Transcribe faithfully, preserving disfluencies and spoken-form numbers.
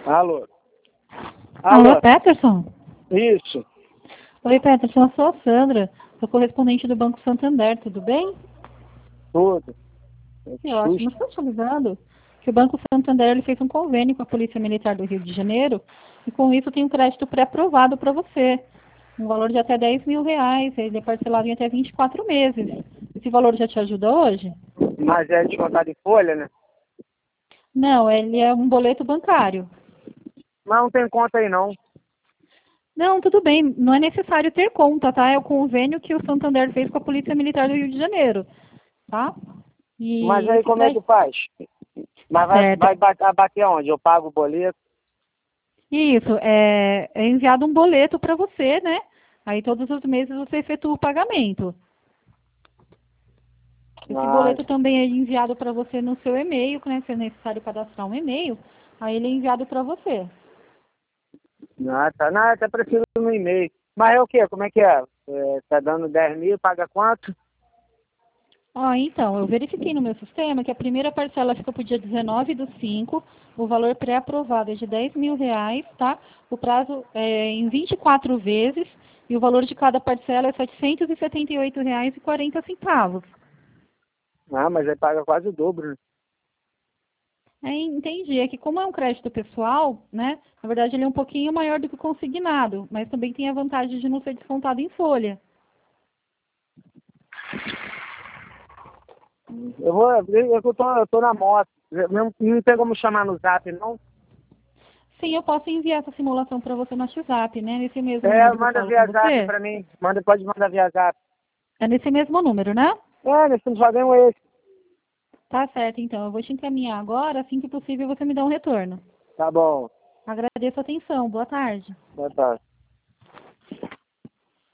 Alô? Alô, Alô? Peterson? Isso. Oi, Peterson, eu sou a Sandra, sou correspondente do Banco Santander, tudo bem? Tudo. Que ótimo, Susto. estou te avisando que o Banco Santander ele fez um convênio com a Polícia Militar do Rio de Janeiro e com isso tem um crédito pré-aprovado para você, um valor de até dez mil reais, ele é parcelado em até vinte e quatro meses. Esse valor já te ajuda hoje? Mas é descontado em folha, né? Não, ele é um boleto bancário. Mas não tem conta aí, não. Não, tudo bem, não é necessário ter conta, tá? É o convênio que o Santander fez com a Polícia Militar do Rio de Janeiro, tá? Mas E aí esse como é que crédito... faz? Mas vai, Certo. vai ba- abater aonde? Eu pago o boleto? Isso, é, é enviado um boleto para você, né? Aí todos os meses você efetua o pagamento. Esse Ah, boleto também é enviado para você no seu e-mail, né? Se é necessário cadastrar um e-mail, aí ele é enviado para você. não, tá. Não, até prefiro no e-mail. Mas é o quê? Como é que é? É, tá dando dez mil, paga quanto? Ah, então, eu verifiquei no meu sistema que a primeira parcela fica para o dia dezenove do cinco, o valor pré-aprovado é de dez mil reais, tá? O prazo é em vinte e quatro vezes e o valor de cada parcela é setecentos e setenta e oito reais e quarenta centavos. Ah, mas aí paga quase o dobro, né? É, entendi. É que como é um crédito pessoal, né? Na verdade, ele é um pouquinho maior do que o consignado, mas também tem a vantagem de não ser descontado em folha. Eu vou, eu, eu, tô, eu tô na moto. Não, não tem como chamar no zap, não? Sim, eu posso enviar essa simulação para você no WhatsApp, né? Nesse mesmo É, número que eu manda falo com via zap você. pra mim. Manda, pode mandar via zap. É nesse mesmo número, né? É, nós estamos fazendo esse. Tá certo, então. Eu vou te encaminhar agora. Assim que possível, você me dá um retorno. Tá bom. Agradeço a atenção. Boa tarde. Boa tarde.